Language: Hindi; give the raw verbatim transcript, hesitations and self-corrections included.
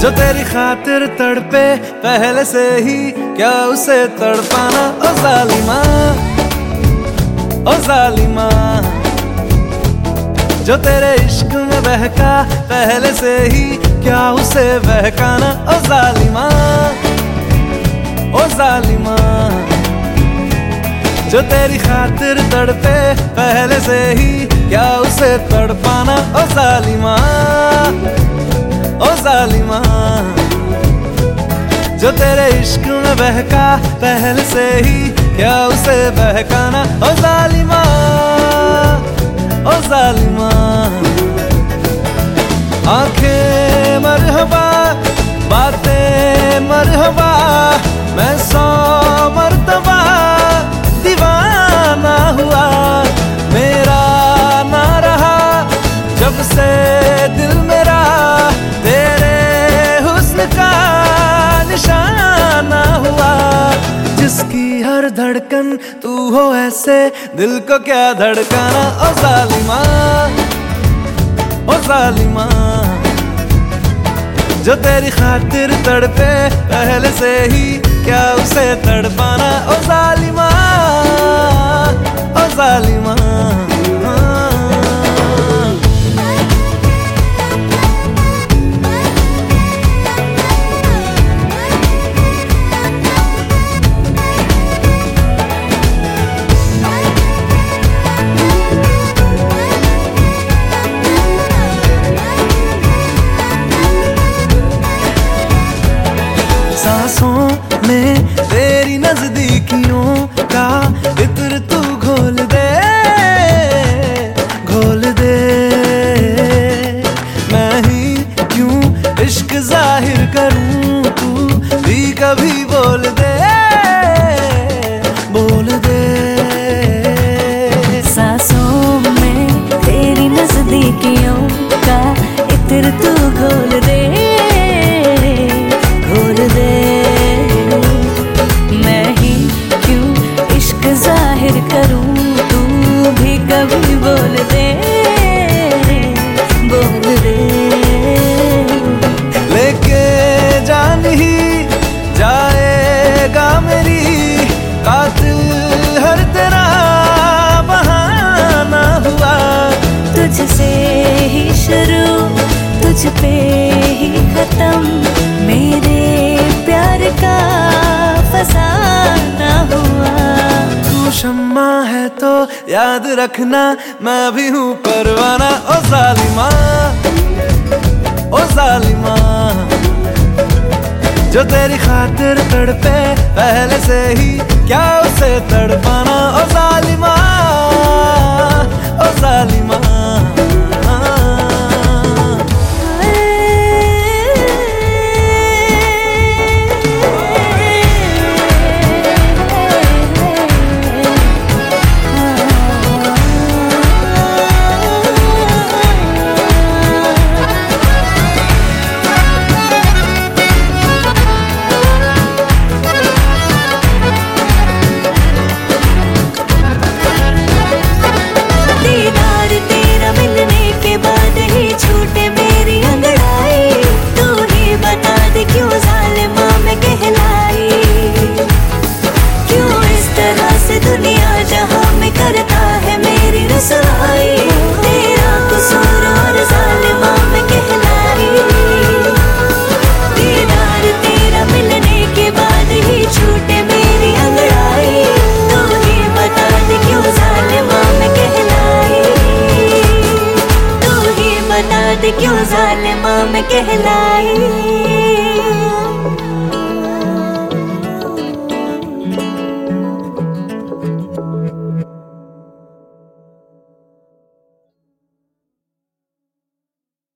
जो तेरी खातिर तड़पे पहले से ही, क्या उसे तड़पाना ओ जालिमा, ओ जालिमा। जो तेरे इश्क में बहका पहले से ही, क्या उसे बहकाना ओ जालिमा, ओ जालिमा। जो तेरी खातिर तड़पे पहले से ही, क्या उसे तड़पाना ओ जालिमा, ओ जालिमा। जो तेरे इश्क में बहका पहले से ही, क्या उसे बहकाना ओ जालिमा, ओ जालिमा। आंखें मरहबा, बातें मरहबा, मैं सौ मर्तबा दीवाना हुआ। मेरा ना रहा जब से दिल मेरा, तेरे हुस्न का निशाना हुआ। जिसकी हर धड़कन तू हो ऐसे, दिल को क्या धड़काना ओ जालिमा, ओ जालिमा। जो तेरी खातिर तड़पे पहले से ही, क्या उसे तड़पाना ओ जालिमा, ओ जालिमा। सांसों में तेरी नजदीकियों का इत्र तू घोल दे, घोल दे। मैं ही क्यों इश्क जाहिर करूं, तू भी कभी बोल दे, बोल दे। सांसों में तेरी नजदीकियों का इत्र तू घोल दे, घोल दे। मैं ही क्यों इश्क जाहिर करूं, तू भी कभी बोल दे, बोल दे। लेके जान ही जाएगा मेरी, कातिल हर तेरा बहाना हुआ। तुझसे ही शुरू, तुझ पे ही खत्म, मेरे प्यार का फसाना हुआ। तू शम्मा है तो याद रखना, मैं भी हूँ परवाना ओ जालिमा, ओ जालिमा। जो तेरी खातिर तड़पे पहले से ही, क्या उसे तड़पाना ओ जालिमा, ओ जालिमा। तेरा कसूर और जालिमा में कहलाई। दीदार तेरा मिलने के बाद ही छूटे मेरी अंगड़ाई। तू ही बता दे क्यों जालिमा में कहलाई, तू ही बता दे क्यों जालिमा में कहलाई।